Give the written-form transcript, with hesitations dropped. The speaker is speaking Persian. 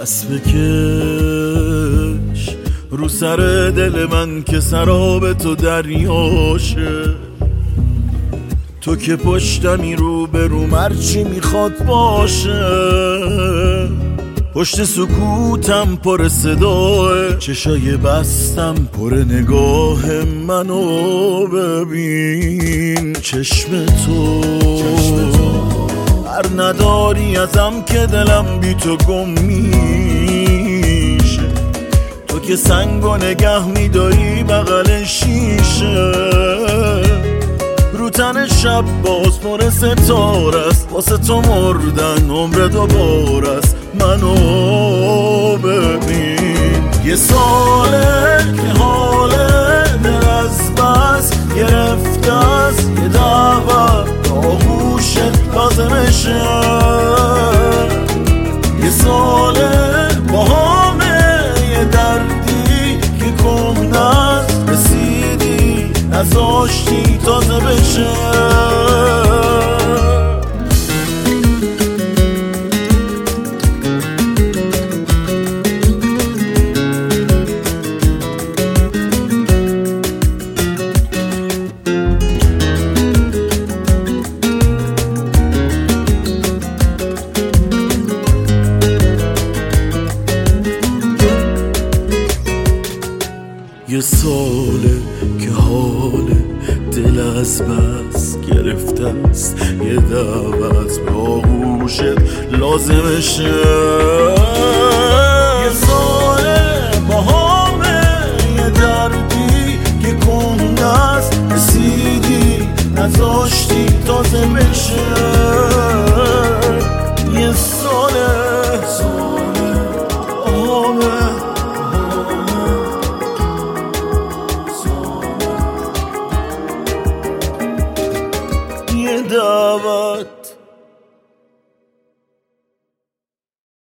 دست بکش رو سر دل من که سراب تو دریاشه. تو که پشتمی رو به رو مرچی میخواد باشه. پشت سکوتم پر صداه، چشای بستم پر نگاه منو ببین. چشم تو هر نداری ازم که دلم بی تو گم میشه. تو که سنگو نگه میداری بغل شیشه. رو تن شب باز پر ستاره است، واسه تو مردن عمر دوباره است. منو ببین. یه ساله که حال دل از بس گرفته است. یه دعوت آغوشت لازمشه. یه ساله با همه یه دردی که کم نست رسیدی نذاشتی تازه بشه. یه ساله که حال دل از بس گرفته است. یه دعوت به آغوشت لازمشه. یه ساله با همه یه دردی که کنده است رسیدی نذاشتی تازه بشه. یه ساله دعوت